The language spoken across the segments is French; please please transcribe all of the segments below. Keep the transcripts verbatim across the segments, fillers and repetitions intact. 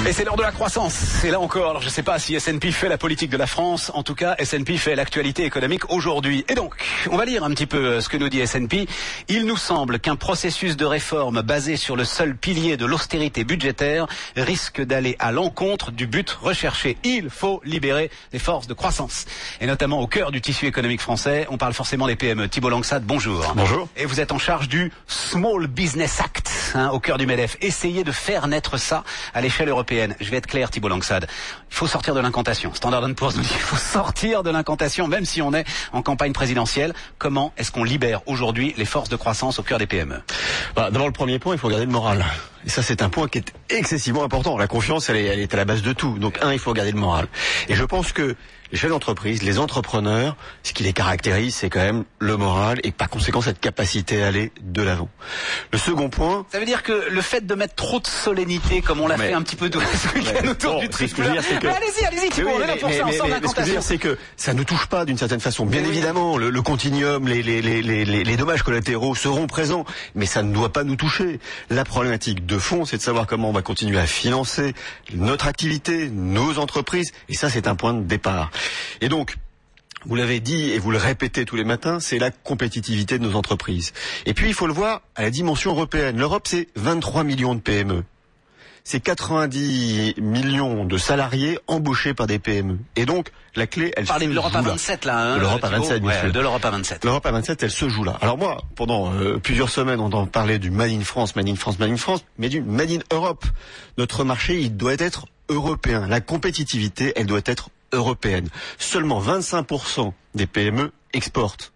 Et c'est l'heure de la croissance. C'est là encore. Alors je ne sais pas si S and P fait la politique de la France. En tout cas, S and P fait l'actualité économique aujourd'hui. Et donc, on va lire un petit peu ce que nous dit S and P. Il nous semble qu'un processus de réforme basé sur le seul pilier de l'austérité budgétaire risque d'aller à l'encontre du but recherché. Il faut libérer les forces de croissance. Et notamment au cœur du tissu économique français. On parle forcément des P M E. Thibault Langsade, bonjour. Bonjour. Et vous êtes en charge du Small Business Act, hein, au cœur du MEDEF. Essayez de faire naître ça à l'échelle européenne. Je vais être clair, Thibault Langsade. Il faut sortir de l'incantation. Standard and Poor's nous dit qu'il faut sortir de l'incantation, même si on est en campagne présidentielle. Comment est-ce qu'on libère aujourd'hui les forces de croissance au cœur des P M E? Bah, d'abord, le premier point, il faut garder le moral. Et ça, c'est un point qui est excessivement important. La confiance, elle est, elle est à la base de tout. Donc, un, il faut garder le moral. Et je pense que les chefs d'entreprise, les entrepreneurs, ce qui les caractérise, c'est quand même le moral et par conséquent cette capacité à aller de l'avant. Le second point... Ça veut dire que le fait de mettre trop de solennité, comme on l'a fait un petit peu tout ce week-end autour bon, du ce que je veux dire, c'est que... Allez-y, allez-y, Thibault, on est là pour ça, on sort de l'incantation. Ce que je veux dire, c'est que ça ne touche pas d'une certaine façon. Bien oui. évidemment, le, le continuum, les, les, les, les, les dommages collatéraux seront présents, mais ça ne doit pas nous toucher. La problématique de fond, c'est de savoir comment on va continuer à financer notre activité, nos entreprises, et ça, c'est un point de départ. Et donc, vous l'avez dit et vous le répétez tous les matins, c'est la compétitivité de nos entreprises. Et puis, il faut le voir à la dimension européenne. L'Europe, c'est vingt-trois millions de P M E. C'est quatre-vingt-dix millions de salariés embauchés par des P M E. Et donc, la clé, elle Parlez se de l'Europe à vingt-sept, là, hein. De l'Europe à vingt-sept, bien ouais, sûr. De l'Europe à vingt-sept. L'Europe à vingt-sept, elle se joue là. Alors moi, pendant euh, plusieurs semaines, on entend parler du Made in France, Made in France, Made in France, mais du Made in Europe. Notre marché, il doit être européen. La compétitivité, elle doit être européenne. Seulement vingt-cinq pour cent des P M E exportent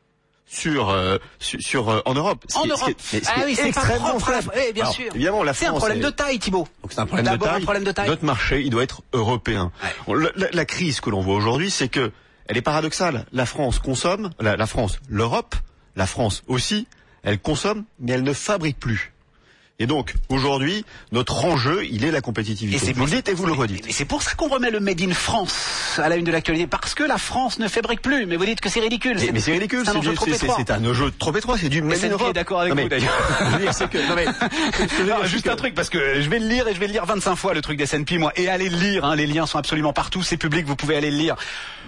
sur euh, sur, sur euh, en Europe. En qui, Europe. Ce qui est, ce ah qui oui, est c'est extrêmement faible. Oui, bien Alors, sûr. Évidemment, la c'est France un problème est... de taille, Thibault. Donc c'est un problème de taille. un problème de taille. Notre marché, il doit être européen. Ouais. La, la, la crise que l'on voit aujourd'hui, c'est que elle est paradoxale. La France consomme, la, la France, l'Europe, la France aussi, elle consomme, mais elle ne fabrique plus. Et donc, aujourd'hui, notre enjeu, il est la compétitivité. Et c'est vous le dites et vous le redites. Et c'est pour ça qu'on remet le Made in France à la une de l'actualité, parce que la France ne fabrique plus. Mais vous dites que c'est ridicule. Mais, mais c'est ridicule, c'est un enjeu trop étroit. C'est un enjeu trop étroit, c'est du Made in Europe. Est d'accord avec non, vous, d'ailleurs. Je veux dire, c'est que, non mais, non, juste que... un truc, parce que je vais le lire et je vais le lire vingt-cinq fois, le truc des S and P, moi. Et allez le lire, hein, les liens sont absolument partout, c'est public, vous pouvez aller le lire.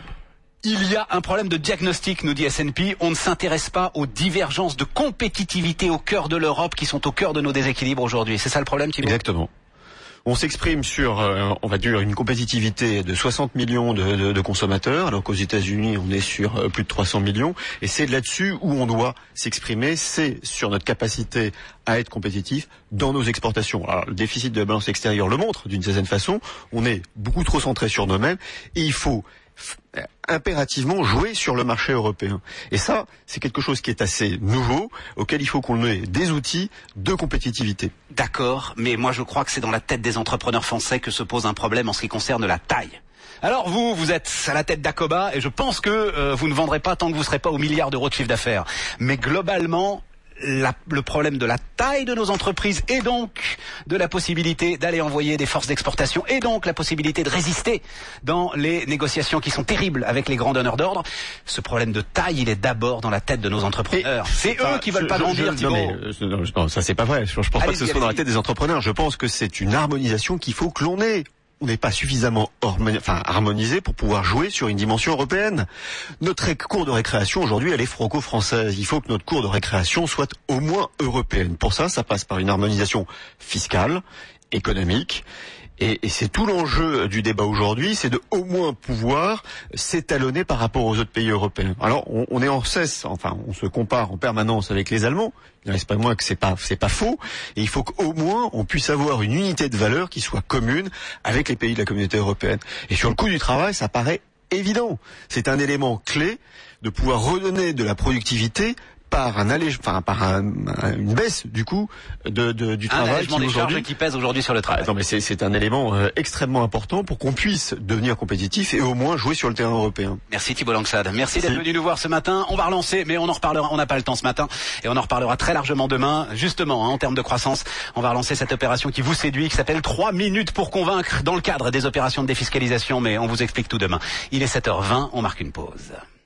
Il y a un problème de diagnostic, nous dit S and P. On ne s'intéresse pas aux divergences de compétitivité au cœur de l'Europe qui sont au cœur de nos déséquilibres aujourd'hui. C'est ça le problème, Thibault ? Exactement. On s'exprime sur, euh, on va dire, une compétitivité de soixante millions de, de, de consommateurs, alors qu'aux États-Unis, on est sur euh, plus de trois cents millions. Et c'est là-dessus où on doit s'exprimer, c'est sur notre capacité à être compétitif dans nos exportations. Alors, le déficit de la balance extérieure le montre d'une certaine façon. On est beaucoup trop centré sur nous-mêmes et il faut impérativement jouer sur le marché européen. Et ça, c'est quelque chose qui est assez nouveau, auquel il faut qu'on ait des outils de compétitivité. D'accord, mais moi je crois que c'est dans la tête des entrepreneurs français que se pose un problème en ce qui concerne la taille. Alors vous, vous êtes à la tête d'Acoba et je pense que euh, vous ne vendrez pas tant que vous ne serez pas au milliard d'euros de chiffre d'affaires. Mais globalement, La, le problème de la taille de nos entreprises et donc de la possibilité d'aller envoyer des forces d'exportation et donc la possibilité de résister dans les négociations qui sont terribles avec les grands donneurs d'ordre. Ce problème de taille, il est d'abord dans la tête de nos entrepreneurs. Et c'est eux qui veulent je, pas grandir, Thibault. Non, mais, euh, non, non, ça c'est pas vrai. Je, je pense allez, pas que ce soit dans la tête des entrepreneurs. Je pense que c'est une harmonisation qu'il faut que l'on ait. On n'est pas suffisamment enfin, harmonisé pour pouvoir jouer sur une dimension européenne. Notre cour de récréation aujourd'hui, elle est franco-française. Il faut que notre cour de récréation soit au moins européenne. Pour ça, ça passe par une harmonisation fiscale, économique. Et, et c'est tout l'enjeu du débat aujourd'hui, c'est de au moins pouvoir s'étalonner par rapport aux autres pays européens. Alors, on, on est en cesse, enfin, on se compare en permanence avec les Allemands. Il ne reste pas moins que c'est pas, c'est pas faux. Et il faut qu'au moins on puisse avoir une unité de valeur qui soit commune avec les pays de la communauté européenne. Et sur le coût du travail, ça paraît évident. C'est un élément clé de pouvoir redonner de la productivité par un allège, enfin par un, un, une baisse du coût de, de du un travail allègement des charges qui pèse aujourd'hui sur le travail. Ah, non mais c'est, c'est un élément euh, extrêmement important pour qu'on puisse devenir compétitif et au moins jouer sur le terrain européen. Merci Thibault Langsade. Merci, Merci d'être venu nous voir ce matin. On va relancer, mais on en reparlera. On n'a pas le temps ce matin et on en reparlera très largement demain. Justement, hein, en termes de croissance, on va relancer cette opération qui vous séduit, qui s'appelle trois minutes pour convaincre dans le cadre des opérations de défiscalisation. Mais on vous explique tout demain. Il est sept heures vingt. On marque une pause.